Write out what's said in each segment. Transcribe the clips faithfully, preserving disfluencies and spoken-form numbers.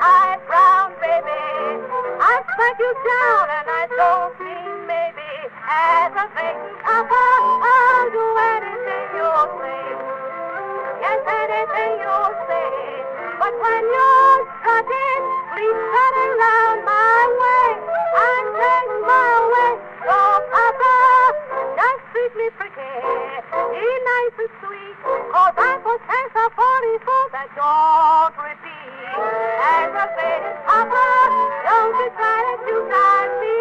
light brown, baby. I smack you down and I don't mean maybe. As a Clayton Papa, I'll do anything you say. Yes, anything you say. But when you're strutting, please turn around my way and take my way. So Papa, just treat me pretty, be nice and sweet, cause I possess a forty-four that don't repeat. As a Clayton Papa, don't you try to shoot at me.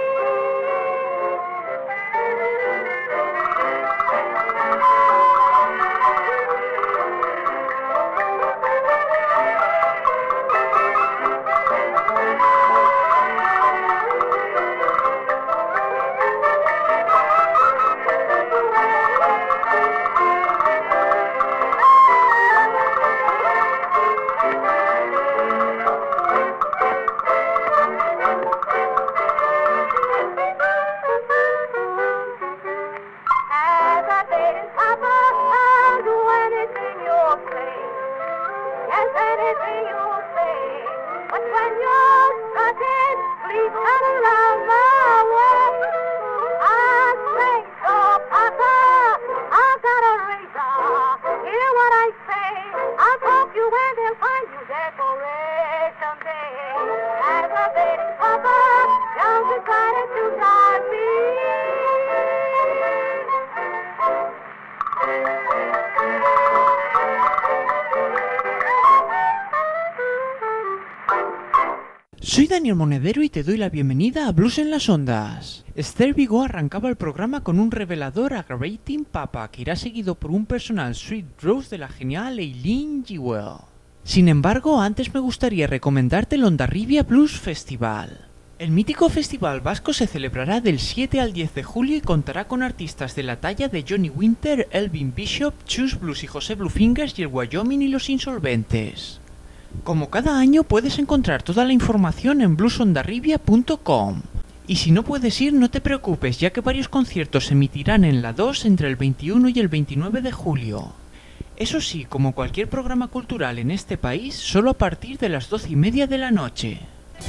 Soy Daniel Monedero y te doy la bienvenida a Blues en las Ondas. Esther Vigo arrancaba el programa con un revelador Aggravating Papa que irá seguido por un personal Sweet Rose de la genial Eileen Jewell. Sin embargo, antes me gustaría recomendarte el Hondarribia Blues Festival. El mítico festival vasco se celebrará del siete al diez de julio y contará con artistas de la talla de Johnny Winter, Elvin Bishop, Chus Blues y José Bluefingers y el Wyoming y los Insolventes. Como cada año puedes encontrar toda la información en blues hondarribia punto com. Y si no puedes ir, no te preocupes, ya que varios conciertos se emitirán en la dos entre el veintiuno y el veintinueve de julio. Eso sí, como cualquier programa cultural en este país, solo a partir de las doce y media de la noche.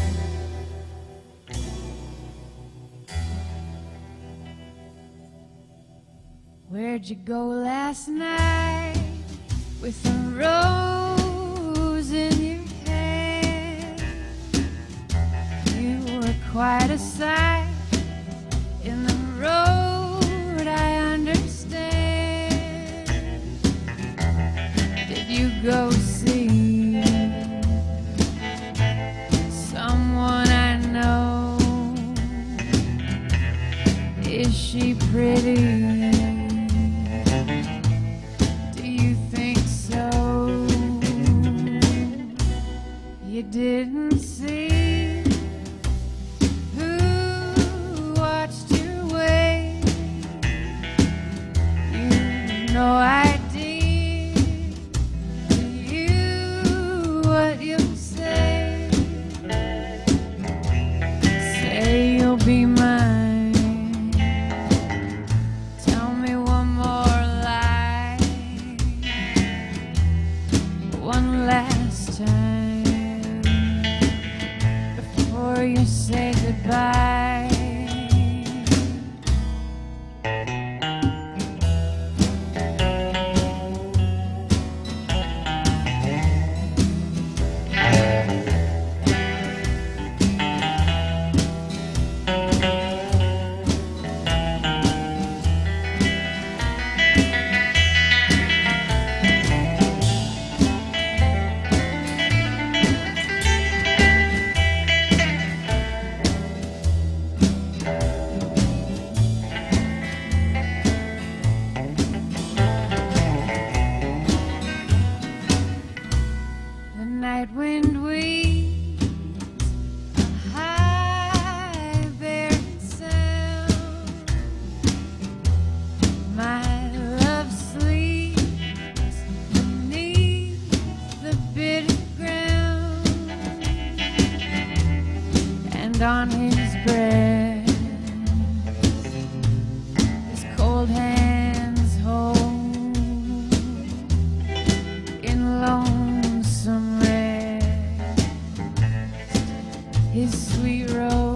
Where'd you go last night with a rose in your hair? You were quite a sight in the road, I understand. Did you go see someone I know? Is she pretty? Didn't see who watched your way. You know I did to you what you'll say. Say you'll be mine. Tell me one more lie, one last time. You say goodbye. On his breast, his cold hands hold in lonesome rest. his sweet rose.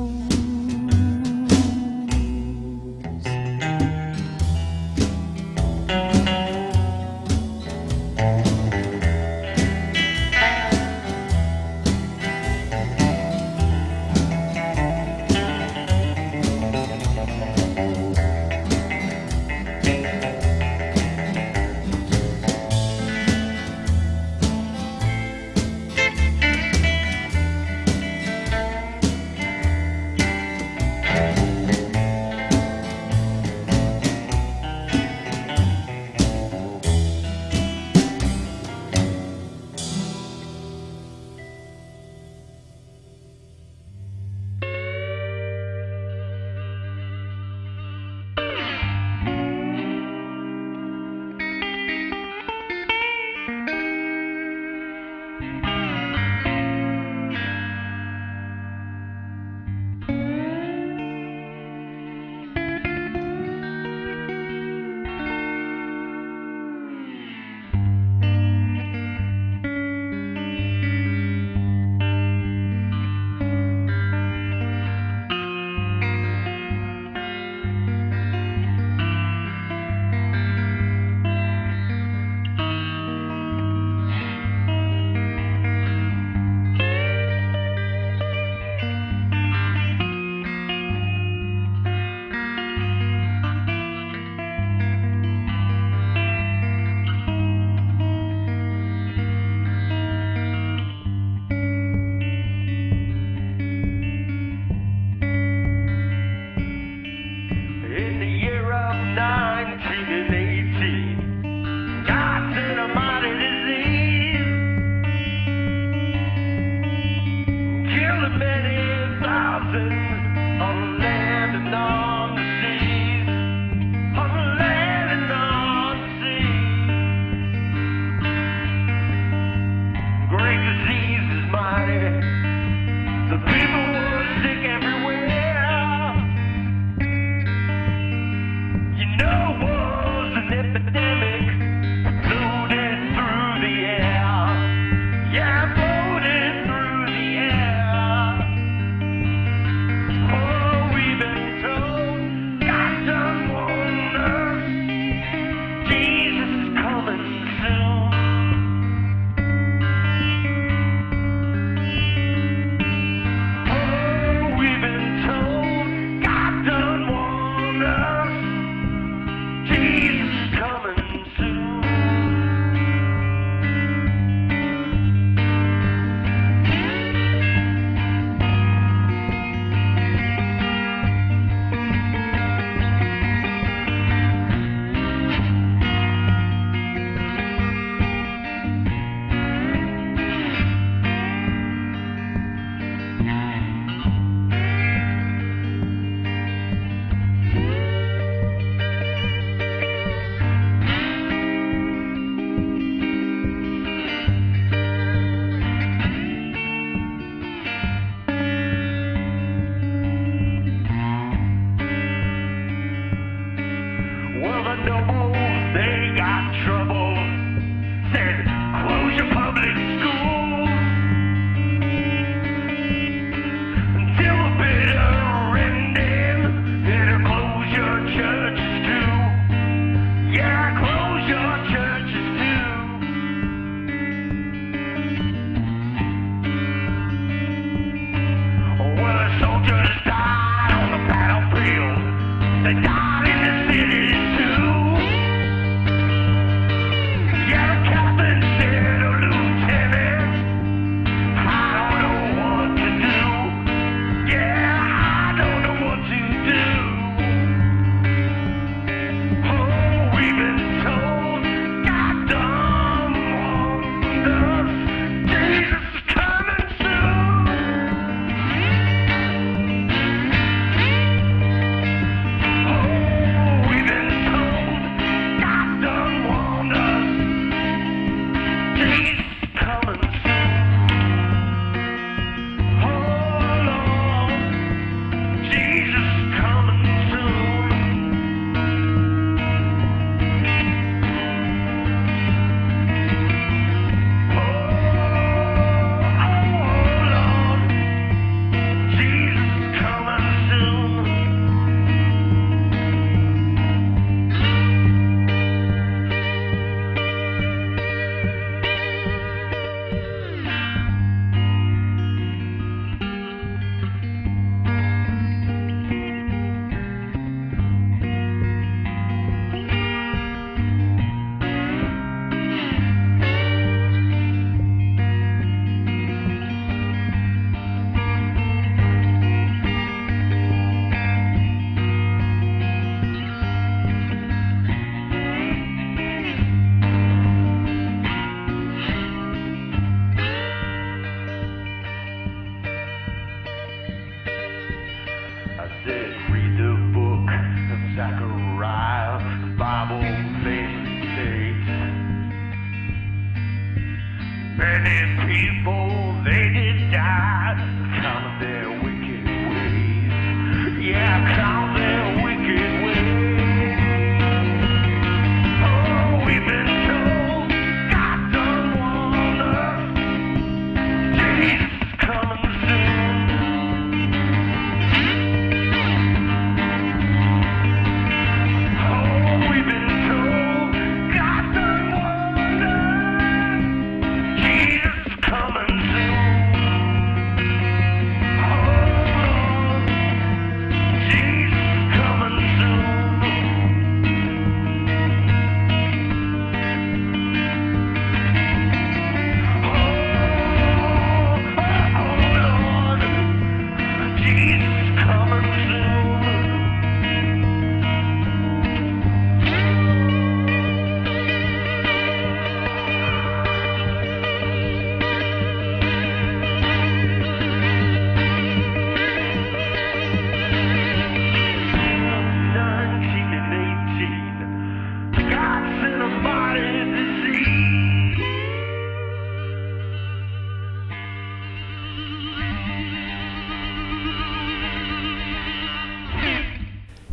Yeah, floating through the air.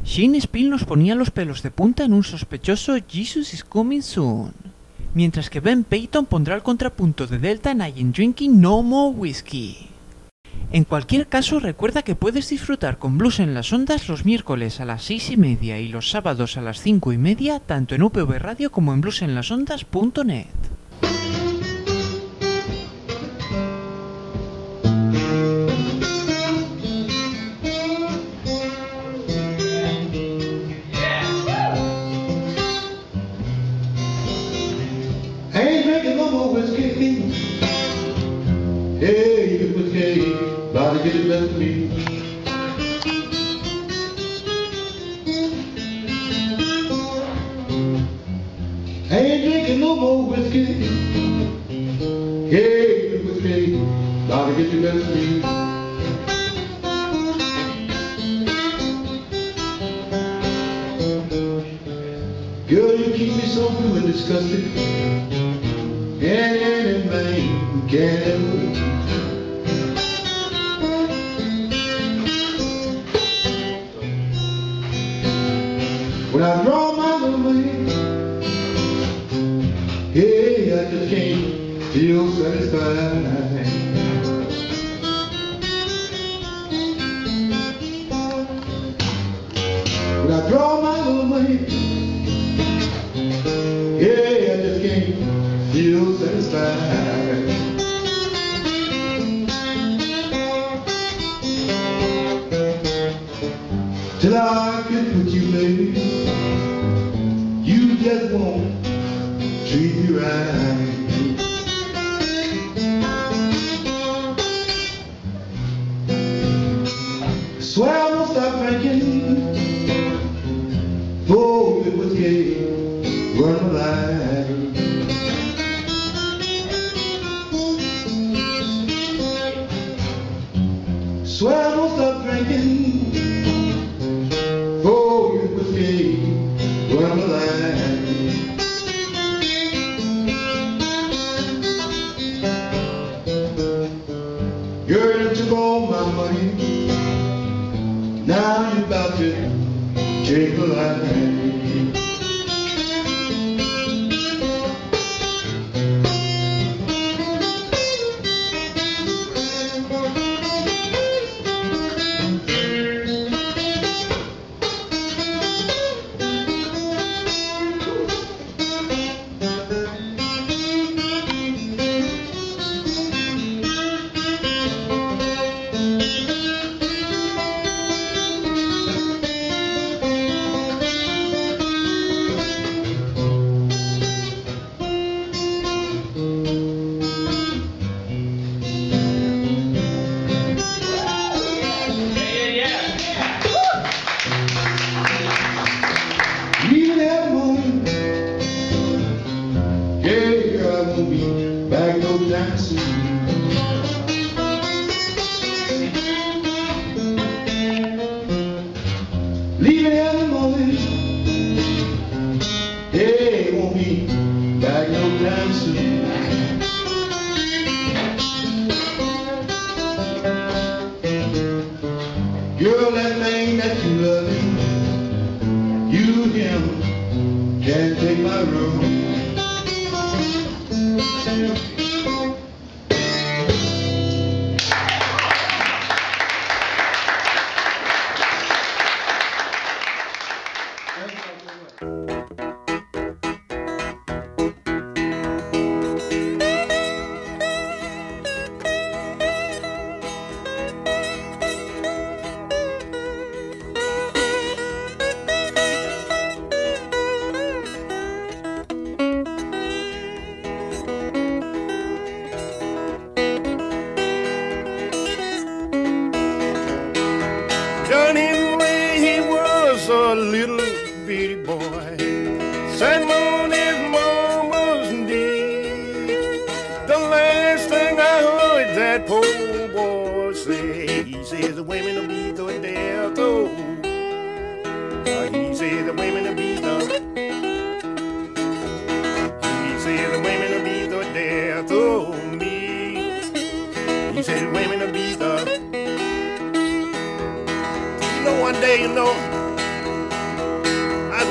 Shane Spill nos ponía los pelos de punta en un sospechoso Jesus is Coming Soon, mientras que Ben Payton pondrá el contrapunto de Delta en I Ain't Drinking No More Whiskey. En cualquier caso, recuerda que puedes disfrutar con Blues en las Ondas los miércoles a las seis y media y los sábados a las cinco y media, tanto en U P V Radio como en blues en las ondas punto net. Get it left me. I ain't drinking no more whiskey. Hey, whiskey, gotta get you left me. Girl, you keep me so blue and disgusted. And any man can't ever. When I draw my little away, hey, I just can't feel satisfied. When I draw my little away, hey, I just can't feel satisfied. Till I get with you, baby, you just won't treat me right. Swear I won't stop drinking, for it was gay, run my life. Swear I won't stop drinking, for it was gay, run my life. Girl, took all my money, now you about to take my life. Girl, that man that you love, you him can't take my room.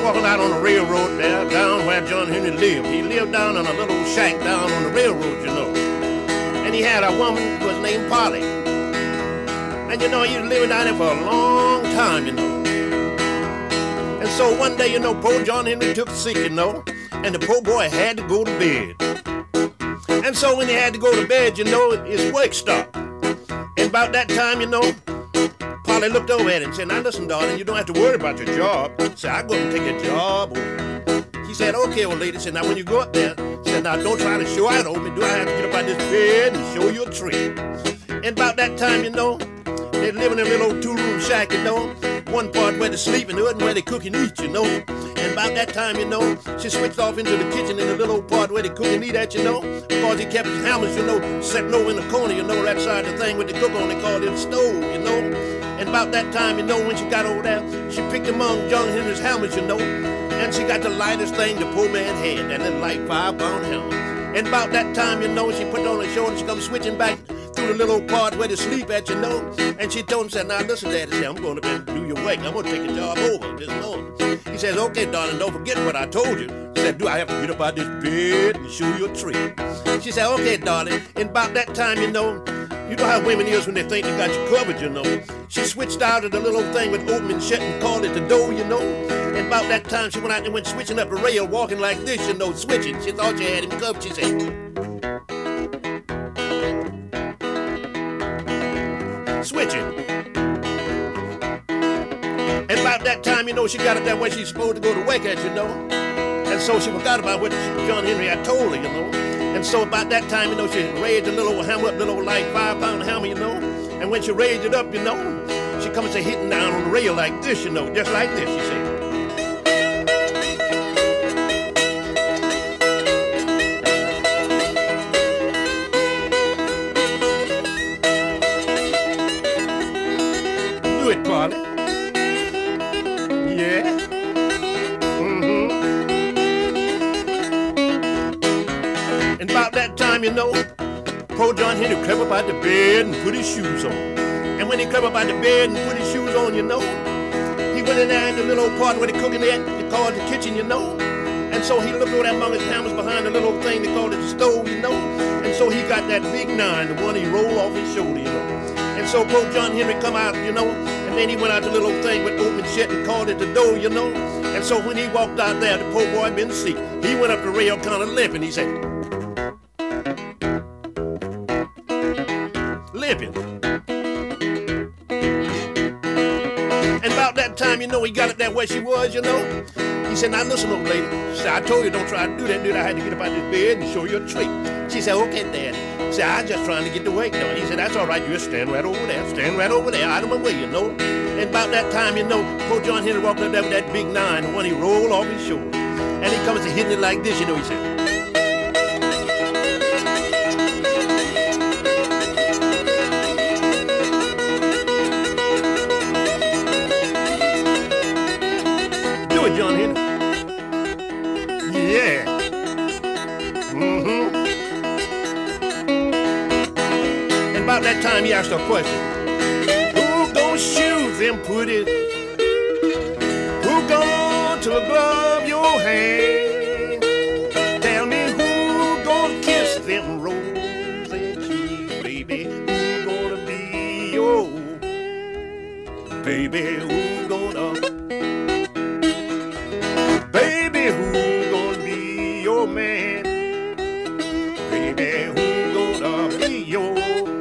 walking out on the railroad there, down where John Henry lived. He lived down in a little shack down on the railroad, you know. And he had a woman who was named Polly. And you know, he was living down there for a long time, you know. And so one day, you know, poor John Henry took sick, you know, and the poor boy had to go to bed. And so when he had to go to bed, you know, his work stopped. And about that time, you know, Polly looked over at him and said, now listen, darling, you don't have to worry about your job. He said, I'll go and take a job. He said, okay, old lady. He said, now when you go up there, he said, now don't try to show out on me. Do I have to get up out this bed and show you a trick? And about that time, you know, they live in a little old two-room shack, you know. One part where they sleep and the other where they cook and eat, you know. And about that time, you know, she switched off into the kitchen in the little old part where they cook and eat at, you know. Because he kept his hammers, you know, sitting over in the corner, you know, right side of the thing with the cook on, they called it a stove, you know. And about that time, you know, when she got over there, she picked among John Henry's hammers, you know. And she got the lightest thing the poor man had, that little light five-pound hammer. And about that time, you know, she put it on her shoulder, she come switching back through the little part where they sleep at, you know. And she told him, said, now listen, Daddy, said, I'm going to bed and do your work. I'm going to take a job over this morning. He says, okay, darling, don't forget what I told you. She said, do I have to get up out this bed and show you a trick? She said, okay, darling. And about that time, you know, you know how women is when they think they got you covered, you know. She switched out of the little thing with open and shut and called it the door, you know. And about that time, she went out and went switching up the rail, walking like this, you know, switching. She thought she had him covered, she said. Switching. And about that time, you know, she got up there where she's supposed to go to work at, you know. And so she forgot about what John Henry had told her, you know. And so about that time, you know, she raised a little hammer up, little like five-pound hammer, you know. And when she raised it up, you know, she comes to hitting down on the rail like this, you know, just like this, she said. Do it, Polly. Yeah. Mm-hmm. And about that time, you know, poor John Henry crept up out the bed and put his shoes on. And when he crept up out the bed and put his shoes on, you know, he went in there in the little part where they cooking at, they called the kitchen, you know. And so he looked over there among his hammers behind the little thing they called it the stove, you know. And so he got that big nine, the one he rolled off his shoulder, you know. And so poor John Henry come out, you know, and then he went out the little thing with open shut and called it the door, you know. And so when he walked out there, the poor boy been sick. He went up the rail kind of limping, he said, limping. And about that time, you know, he got it there where she was, you know. He said, now listen, old lady. She said, I told you don't try to do that, dude. I had to get up out of this bed and show you a trick. She said, okay, Dad. He said, I'm just trying to get the work done. He said, that's all right. You just stand right over there. Stand right over there, out of my way, you know. And about that time, you know, poor John Henry walked up there with that big nine, the one he rolled off his shoulder. And he comes to hitting it like this, you know, he said. Do it, John Henry. Yeah. Mm-hmm. And about that time, he asked her a question. Who gonna shoot them putties? Who gonna to glove your hand? Tell me who gonna kiss them rosy cheeks, baby? Who gonna be your baby? Who gonna baby? Who gonna be your man? Baby, who gonna be your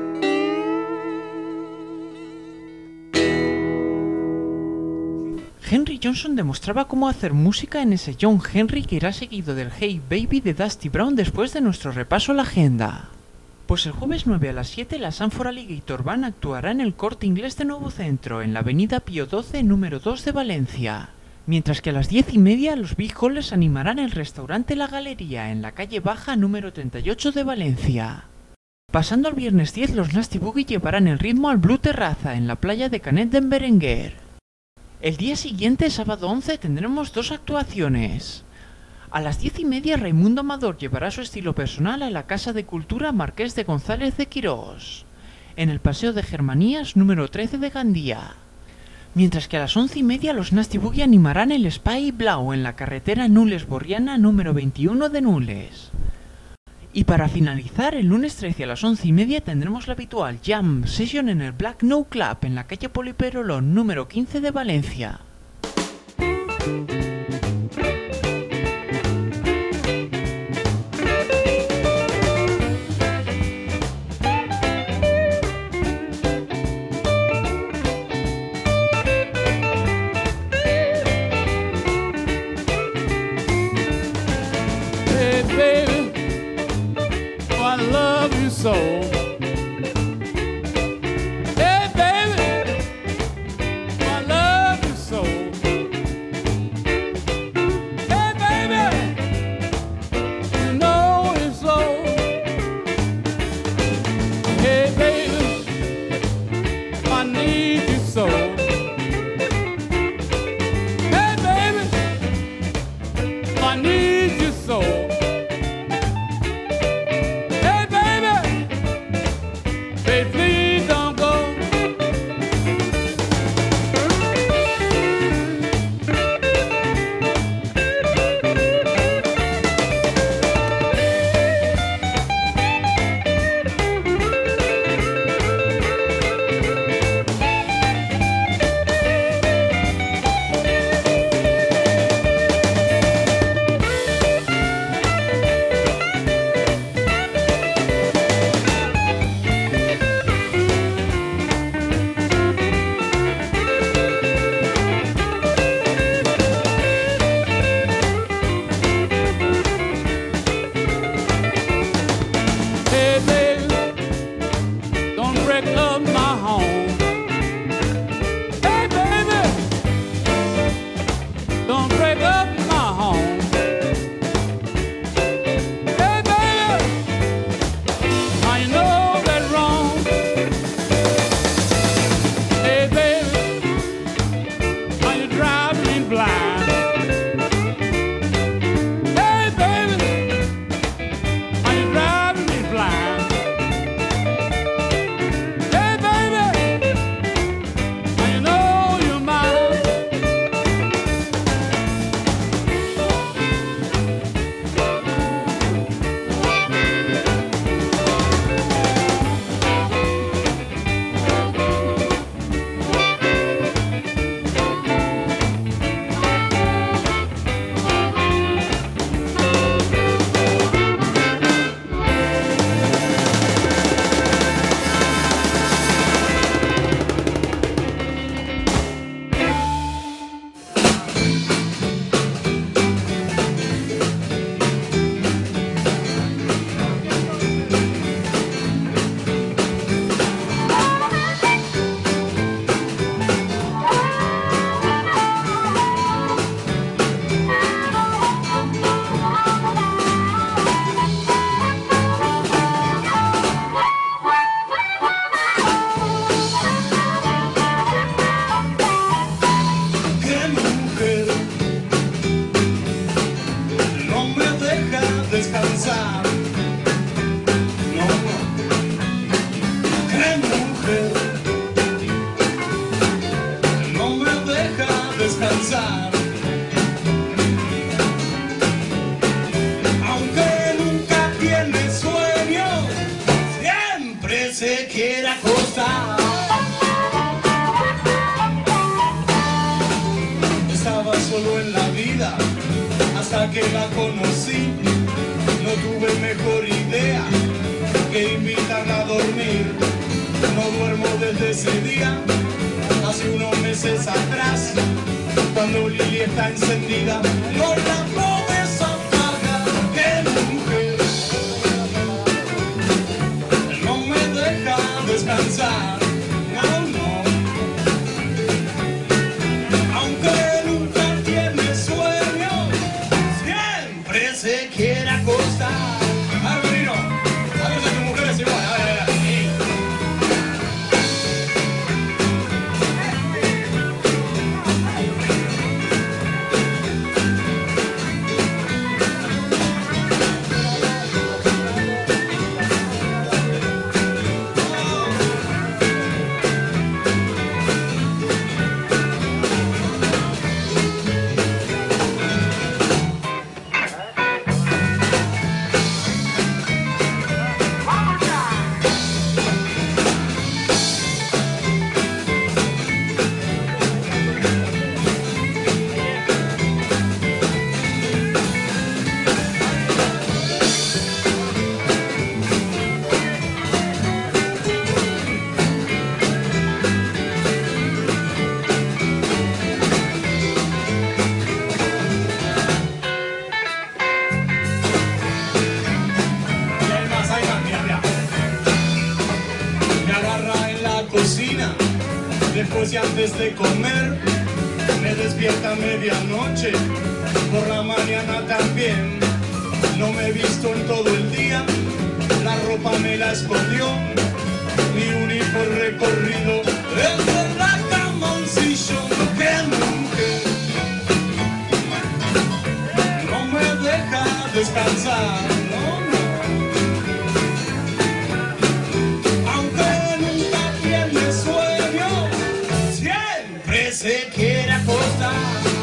Henry Johnson demostraba cómo hacer música en ese John Henry que irá seguido del Hey Baby de Dusty Brown después de nuestro repaso a la agenda. Pues el jueves nueve a las siete la Sanford Alligator Band actuará en el Corte Inglés de Nuevo Centro, en la avenida Pío doce, número dos de Valencia. Mientras que a las diez y media los Big Hollers animarán el restaurante La Galería, en la calle Baja, número treinta y ocho de Valencia. Pasando al viernes diez, los Nasty Boogie llevarán el ritmo al Blue Terraza, en la playa de Canet d'en Berenguer. El día siguiente, sábado once, tendremos dos actuaciones. A las diez y media, Raimundo Amador llevará su estilo personal a la Casa de Cultura Marqués de González de Quirós, en el Paseo de Germanías número trece de Gandía. Mientras que a las once y media los Nasty Boogie animarán el Spy Blau en la carretera Nules-Borriana número veintiuno de Nules. Y para finalizar, el lunes trece a las once y media tendremos la habitual Jam Session en el Black No Club en la calle Poliperolón número quince de Valencia. So, hey baby, I love you so. Hey baby, you know it's so. Hey baby, I need you so. Hey baby, I need you so. Que la conocí, no tuve mejor idea que invitarla a dormir. No duermo desde ese día, hace unos meses atrás, cuando Lili está encendida, no la puedes apagar. ¡Qué mujer! No me deja descansar, no, no. Aunque nunca tiene sueño, se quiere acostar. A ver, Marino, a ver si tu mujer es igual. A ver, a ver, a ver. después y antes de comer. Me despierta a medianoche, por la mañana también. No me he visto en todo el día, la ropa me la escondió. Mi único recorrido es de la camoncillo que mujer no me deja descansar, no, no. Aunque nunca tiene sueño, siempre se quiere acostar.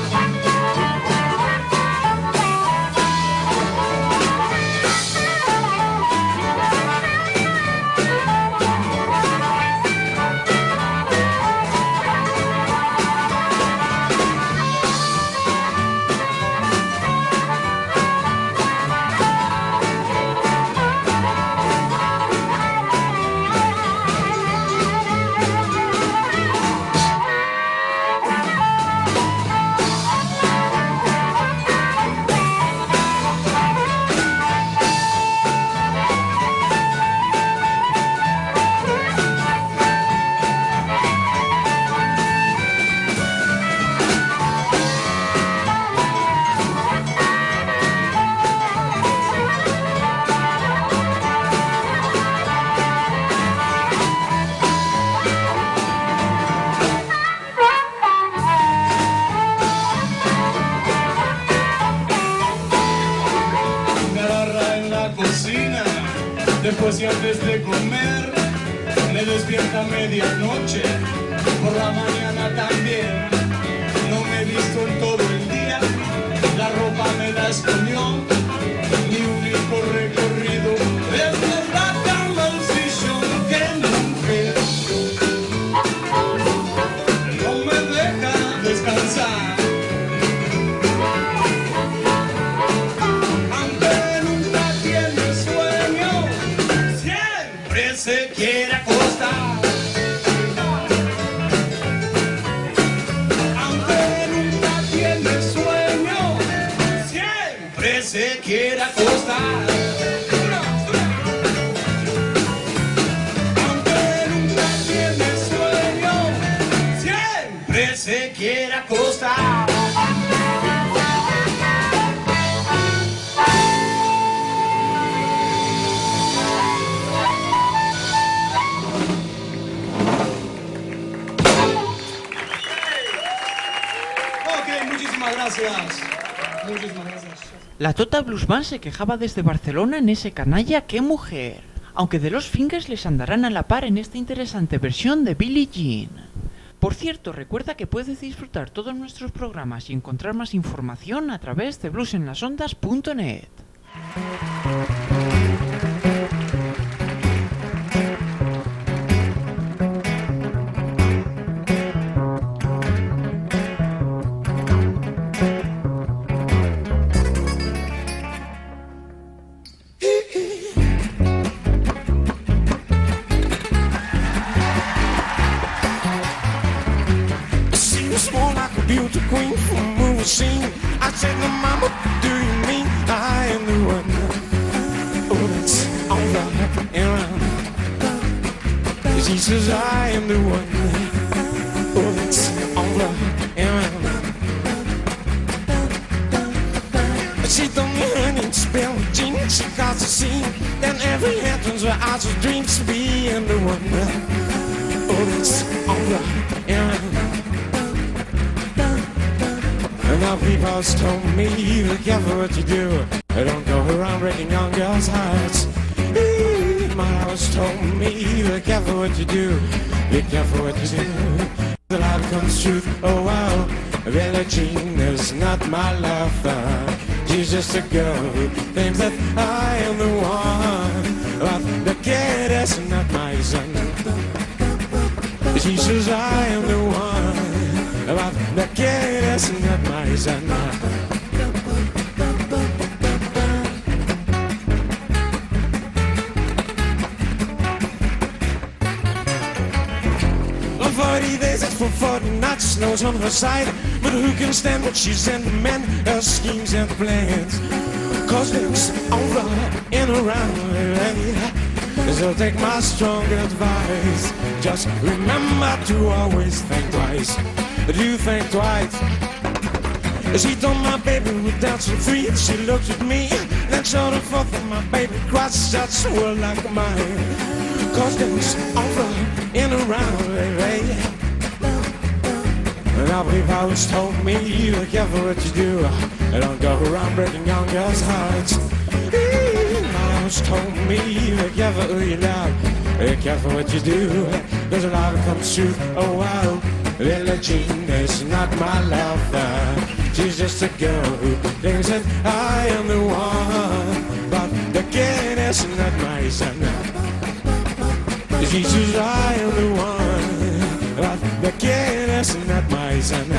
Después y antes de comer, me despierta a medianoche, por la mañana también. No me he visto en todo el día, la ropa me la escondió. Mi único recorrido es de la cama al sillón que mujer no me deja descansar. Se quiere acostar, aunque nunca tiene sueño, siempre se quiere acostar. Aunque nunca tiene sueño, siempre se quiere acostar. Gracias. Muchísimas gracias. La Tota Blues Band se quejaba desde Barcelona en ese canalla ¡qué mujer! Aunque de los Fingers les andarán a la par en esta interesante versión de Billie Jean. Por cierto, recuerda que puedes disfrutar todos nuestros programas y encontrar más información a través de blues en las ondas punto net. Beauty queen from a movie scene. I said, no, mama, do you mean I am the one? Oh, that's all right and around. She says, I am the one. Oh, that's all right and around. She told me her name spell Jean. She caused a scene. Then every head turns her eyes to dreams to be and the one. Oh, that's all right and around. Now people told me, be careful what you do. Don't go around breaking young girls' hearts. My house told me, be careful what you do. Be careful what you do. The light comes truth. Oh wow, Billie Jean is not my lover. She's just a girl who thinks that I am the one. But the kid is not my son. She says I am the one. But the kid is not my son. On forty days it's for forty nights, snow's on her side. But who can stand what she's and the men, her schemes and plans? Cause it's over and around. So take my strong advice. Just remember to always think twice. Do think twice. She told my baby we're dancing free. She looked at me, then showed her forth and my baby cried such a world like mine. Cause dance over in around, baby. And I believe I was told me, be careful what you do. Don't go around breaking young girls' hearts. I was told me, be careful who you love. Be careful what you do. Cause a love comes true. Oh wow, Billie Jean is not my lover. She's just a girl who thinks that I am the one. But the kid is not my son. She says I am the one. But the kid is not my son.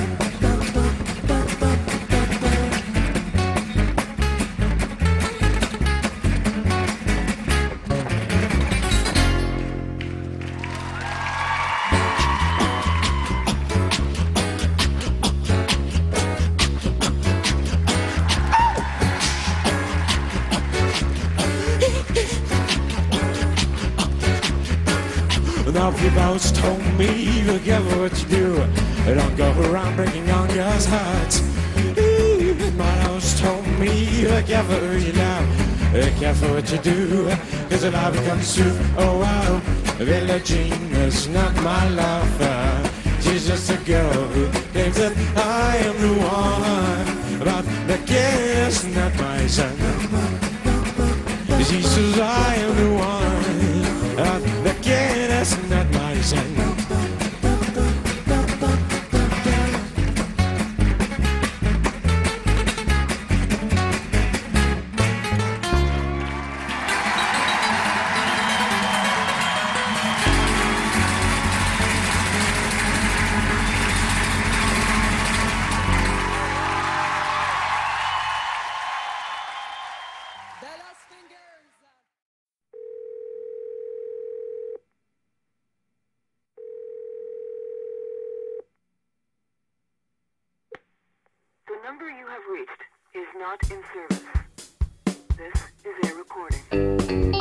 Now people always told me, be careful what you do. Don't go around breaking young girls' hearts. My always told me, be careful who you love. Be careful what you do, cause the love comes true. Oh wow, Billie Jean is not my lover. She's just a girl who thinks that I am the one. But the kid is not my son. She says I am the one. But the kid is not my son. The number you have reached is not in service. This is a recording.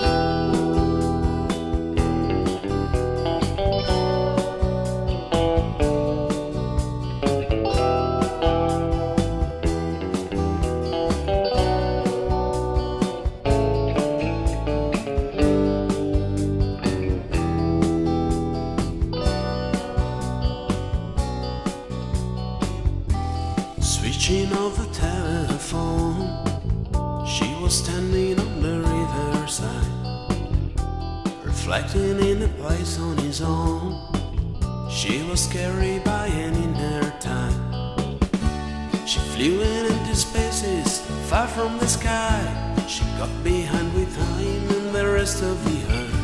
Switching off the telephone, she was standing on the riverside, reflecting in the place on his own. She was carried by an inner time. She flew in empty spaces, far from the sky. She got behind with him and the rest of the earth.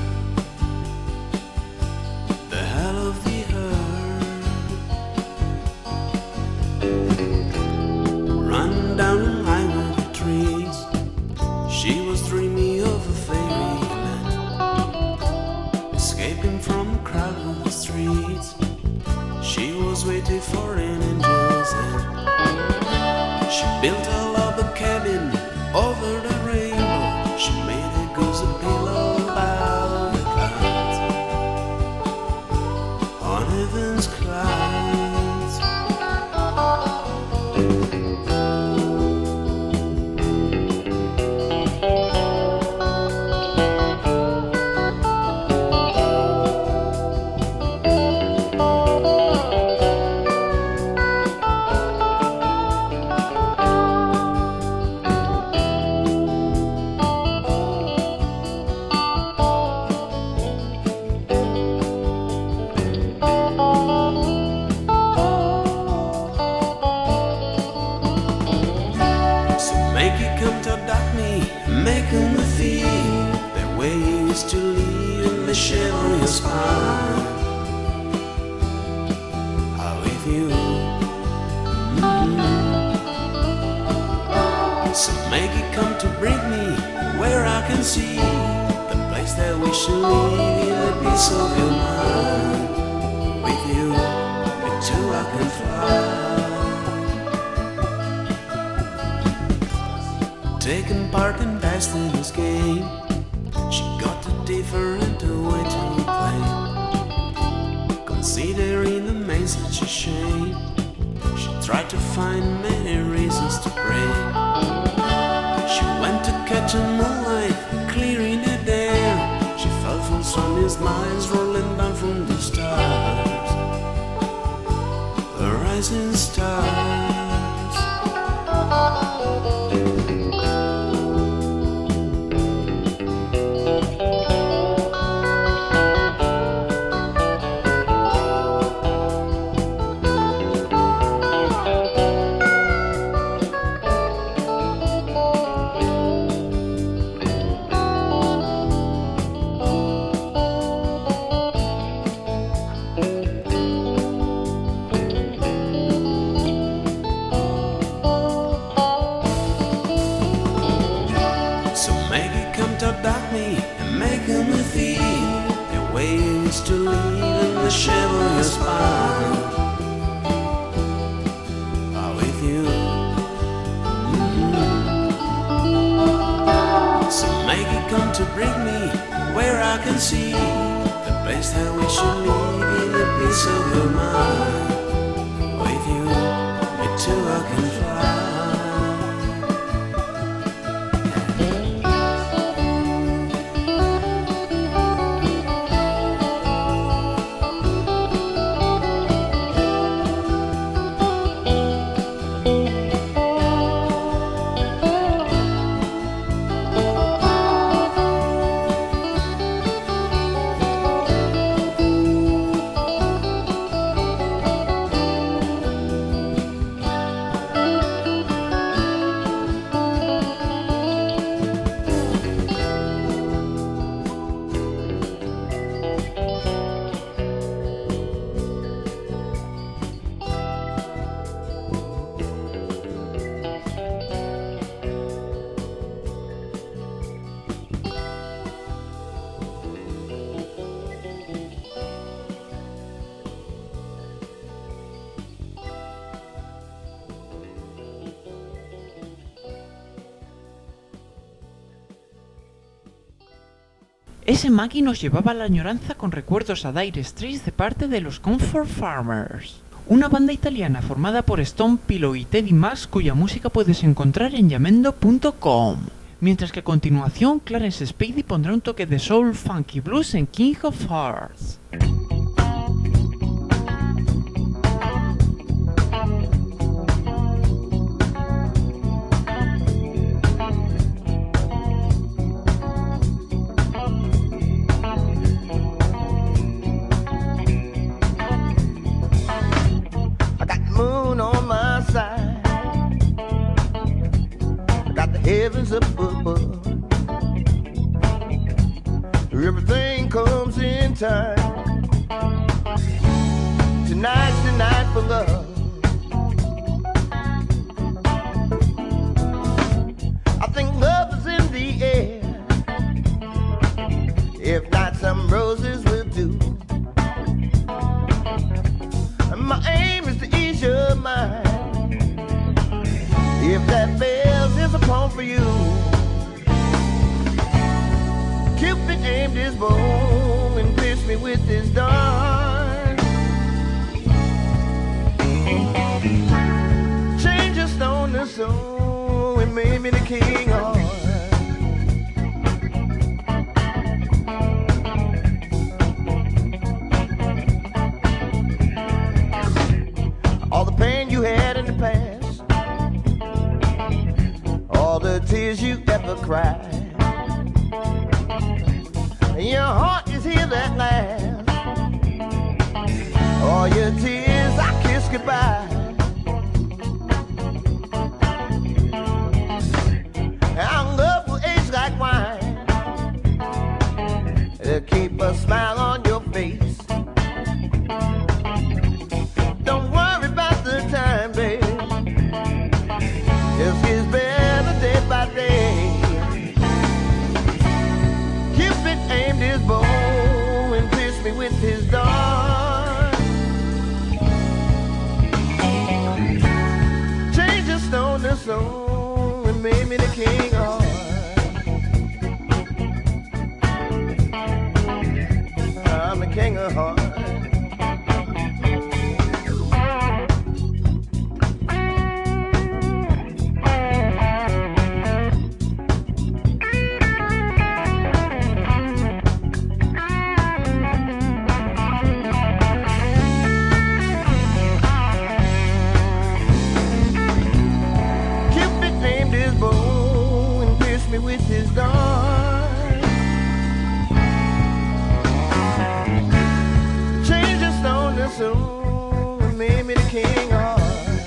The hell of the earth. Run down the line with the trees. She was dreaming of a fairyland, escaping from the crowd of the streets. She was waiting for an angel's hand. She built a log cabin over the rainbow. She made a goose a pillow about the clouds, on heaven's clouds. Making me feel the way you used to leave the shell on your spine. I'm with you. Mm-hmm. So make it come to bring me where I can see the place that we should live in the peace of your mind. With you, the two I can fly. Taking part in Destiny's game, she got the different way to play. Considering the main such a shame, she tried to find many reasons to pray. She went to catch a moonlight, clearing the air. She fell from sunny smiles rolling down from the stars, the rising stars. To bring me where I can see the place that we should live in the peace of your mind. With you, me too, I can fly. Ese Maggie nos llevaba a la añoranza con recuerdos a Dire Straits de parte de los Comfort Farmers, una banda italiana formada por Stone Pillow y Teddy Max cuya música puedes encontrar en yamendo punto com. Mientras que a continuación Clarence Spady pondrá un toque de soul, funky blues en King of Hearts. Heavens up above, everything comes in time. Tonight's the night for love. I think love is in the air. If not, some roses will do. And my aim is to ease your mind. If that fails, here's a poem for you. Cupid aimed his bow and pierced me with his dart. Changed a stone to soul and made me the king of hearts. All the pain you had in the past, all the tears you ever cried, and your heart is here at last. All your tears I kiss goodbye. Our love will age like wine. It'll keep a smile on your face. Don't worry about the time, babe. Just gets better day by day. Cupid aimed his bow and pierced me with his dart. Changed a stone to soul and made me the king of hearts. my heart. With his dart, changed the stone to soul and made me the king of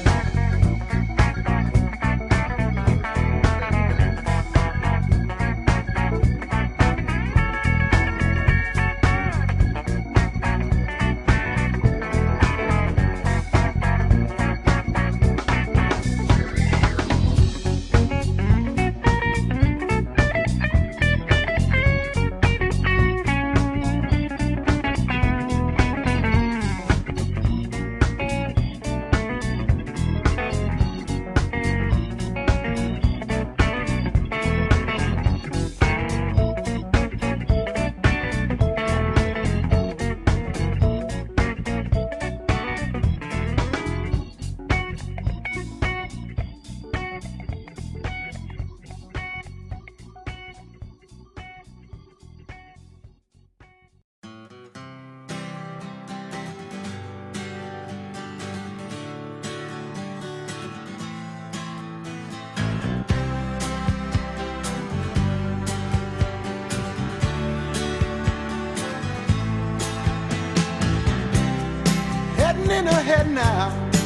in her head now,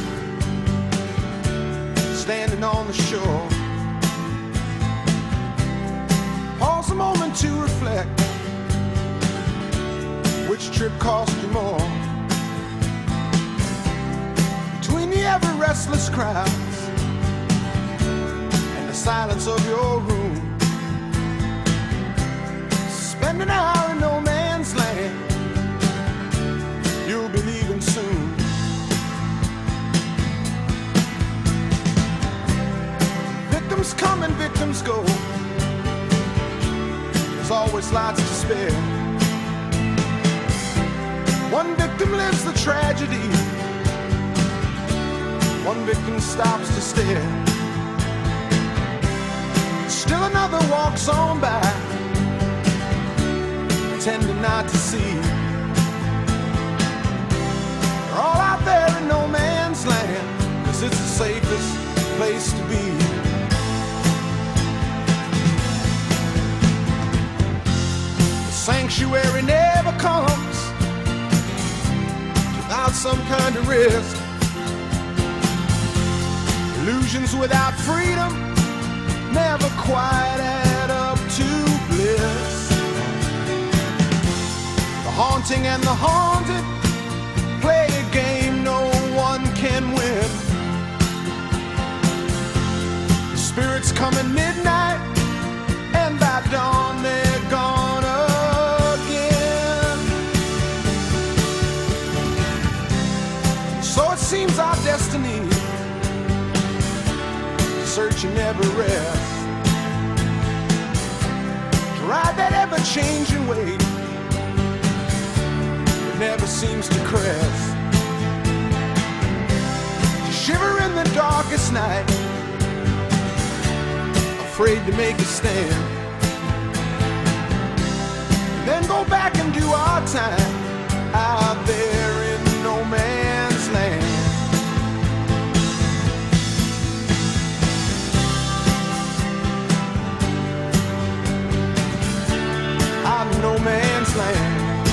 standing on the shore. Pause a moment to reflect, which trip cost you more? Between the ever restless crowds and the silence of your room, spend an hour in no man's land, you'll be leaving soon. Victims come and victims go, there's always lots to spare. One victim lives the tragedy, one victim stops to stare. Still another walks on by, pretending not to see. They're all out there in no man's land, 'cause it's the safest place to be. Sanctuary never comes without some kind of risk. Illusions without freedom never quite add up to bliss. The haunting and the haunted play a game no one can win. The spirits come at midnight, and by dawn they're gone. So it seems our destiny to search and never rest, to ride that ever-changing wave that never seems to crest, to shiver in the darkest night, afraid to make a stand, and then go back and do our time out there in no man's land. Out in no man's land.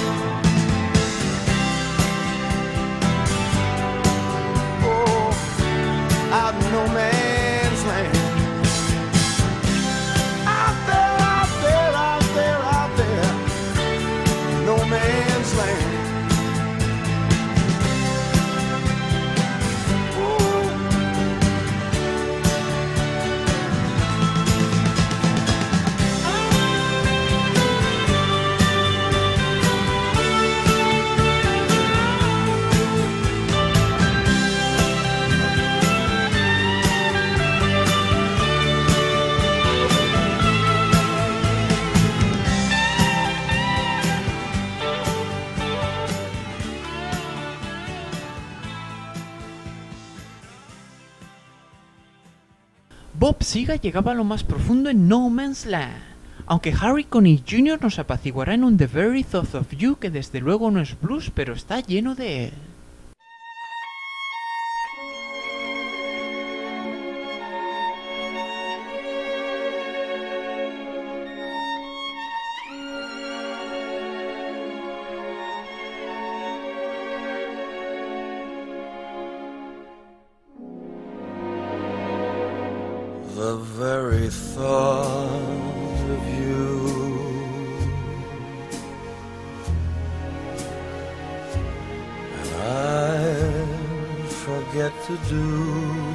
Oh, out in no man's land. Out there, out there, out there, out there, no man's land. Bob Seger llegaba a lo más profundo en No Man's Land, aunque Harry Connick junior nos apaciguará en un The Very Thought of You que desde luego no es blues, pero está lleno de él. The very thought of you and I forget to do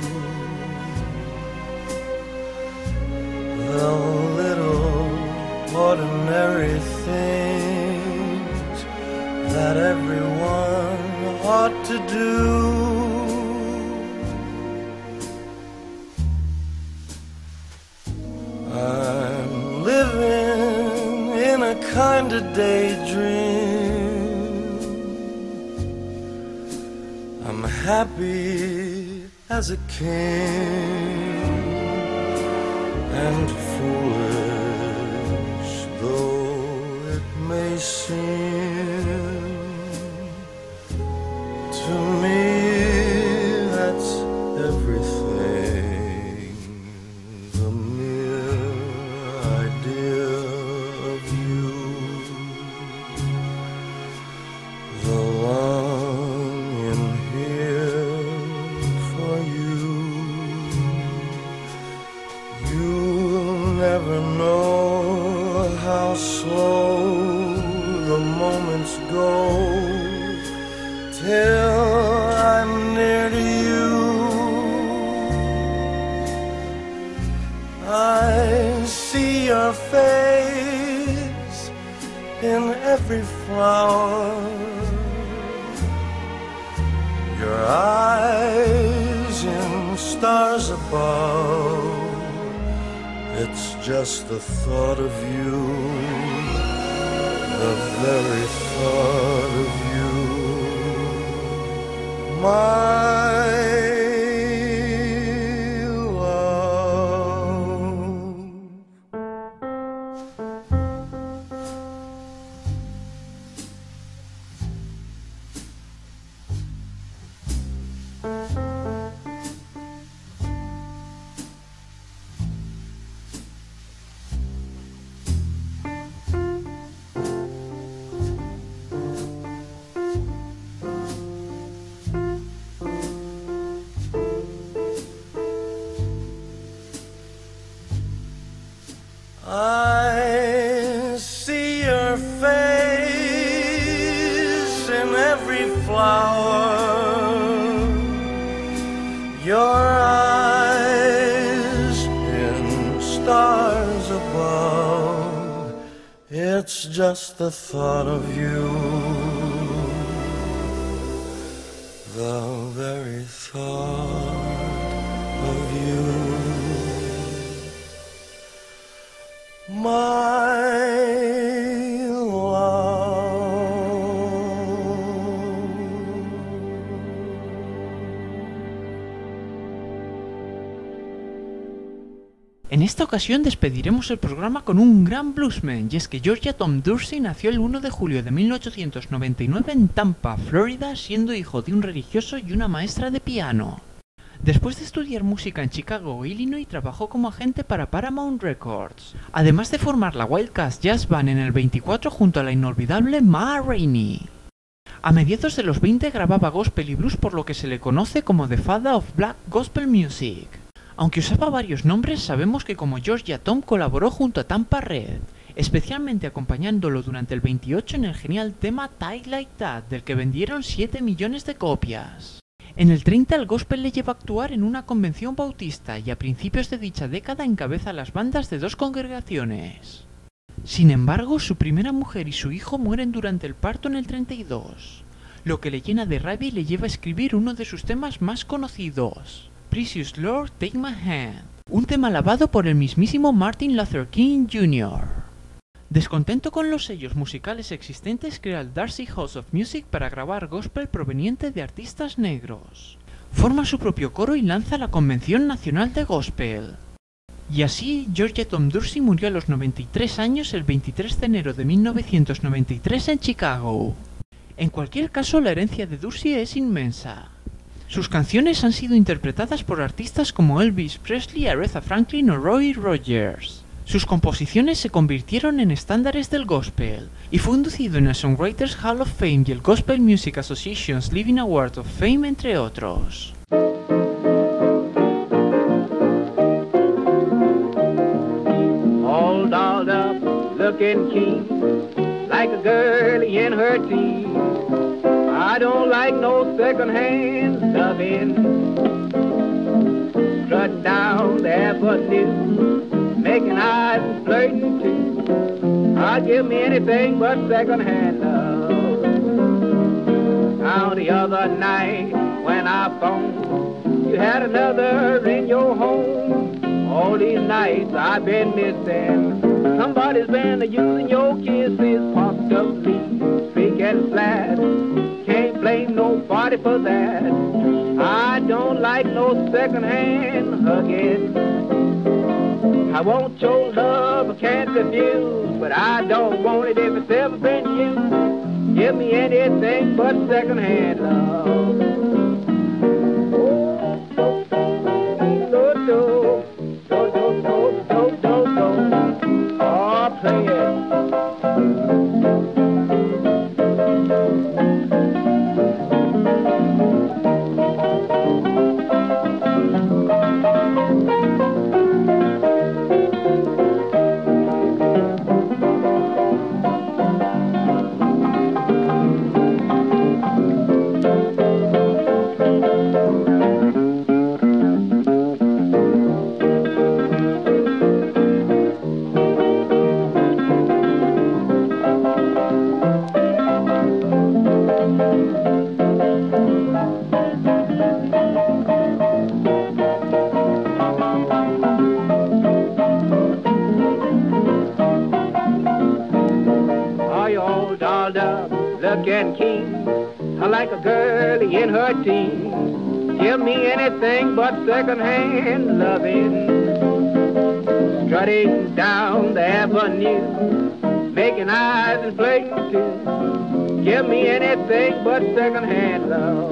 the little ordinary things that everyone ought to do. I'm living in a kind of daydream. I'm happy as a king, and foolish though it may seem to me, that's everything. Never know how slow the moments go till I'm near to you. I see your face in every flower, your eyes in stars above. It's just the thought of you, the very thought of you, my I see your face in every flower, your eyes in stars above. It's just the thought of you, the very thought of you, my En esta ocasión despediremos el programa con un gran bluesman, y es que Georgia Tom Dorsey nació el primero de julio de mil ochocientos noventa y nueve en Tampa, Florida, siendo hijo de un religioso y una maestra de piano. Después de estudiar música en Chicago, Illinois, trabajó como agente para Paramount Records, además de formar la Wildcats Jazz Band en el veinticuatro junto a la inolvidable Ma Rainey. A mediados de los veinte grababa gospel y blues, por lo que se le conoce como The Father of Black Gospel Music. Aunque usaba varios nombres, sabemos que como Georgia Tom colaboró junto a Tampa Red, especialmente acompañándolo durante el veintiocho en el genial tema Tight Like That, del que vendieron siete millones de copias. En el treinta el gospel le lleva a actuar en una convención bautista y a principios de dicha década encabeza las bandas de dos congregaciones. Sin embargo, su primera mujer y su hijo mueren durante el parto en el treinta y dos, lo que le llena de rabia y le lleva a escribir uno de sus temas más conocidos, Precious Lord, Take My Hand, un tema alabado por el mismísimo Martin Luther King junior Descontento con los sellos musicales existentes, crea el Darcy House of Music para grabar gospel proveniente de artistas negros. Forma su propio coro y lanza la Convención Nacional de Gospel. Y así, Georgia Tom Dorsey murió a los noventa y tres años el veintitrés de enero de mil novecientos noventa y tres en Chicago. En cualquier caso, la herencia de Dorsey es inmensa. Sus canciones han sido interpretadas por artistas como Elvis Presley, Aretha Franklin o Roy Rogers. Sus composiciones se convirtieron en estándares del gospel y fue inducido en el Songwriters Hall of Fame y el Gospel Music Association's Living Award of Fame, entre otros. All dolled up, looking keen, like a girlie in her teens. I don't like no second-hand loving. Strut down the avenue, making eyes and flirting too. I'll give me anything but second-hand love. Now the other night when I phoned, you had another in your home. All these nights I've been missing. Somebody's been using your kisses, possibly streak and flat. Can't blame nobody for that. I don't like no second-hand hugging. I want your love, I can't refuse, but I don't want it if it's ever been you. Give me anything but second-hand love. Oh, do, do, do, do, do, do, do, do. Oh, play it. Looking keen, like a girlie in her teens. Give me anything but second-hand loving. Strutting down the avenue, making eyes and flirting too. Give me anything but second-hand love.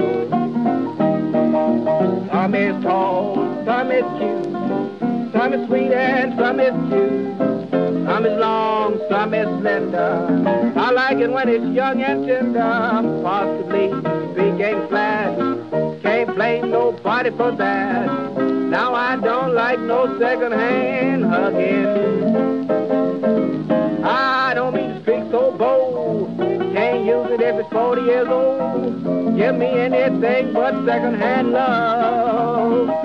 Some is tall, some is cute, some is sweet and some is cute. Some is long, some is slender. I like it when it's young and tender. Possibly big and flat. Can't blame nobody for that. Now I don't like no second-hand hugging. I don't mean to speak so bold. Can't use it if it's forty years old. Give me anything but second-hand love.